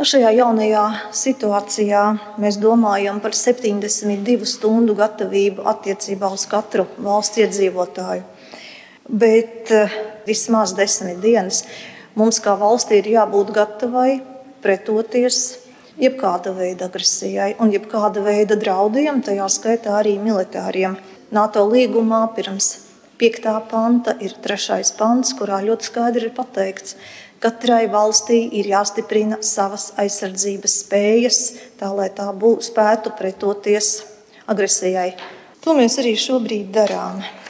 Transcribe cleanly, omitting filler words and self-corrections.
Šajā jaunajā situācijā mēs domājam par 72 stundu gatavību attiecībā uz katru valsts iedzīvotāju. Bet vismaz 10 dienas mums kā valstī ir jābūt gatavai pretoties jebkāda veida agresijai un jebkāda veida draudiem, tajā skaitā arī militāriem. NATO līgumā pirms 5. panta ir 3. pants, kurā ļoti skaidri ir pateikts, katrai valstī ir jāstiprina savas aizsardzības spējas, tā lai tā spētu pretoties agresijai. To mēs arī šobrīd darām.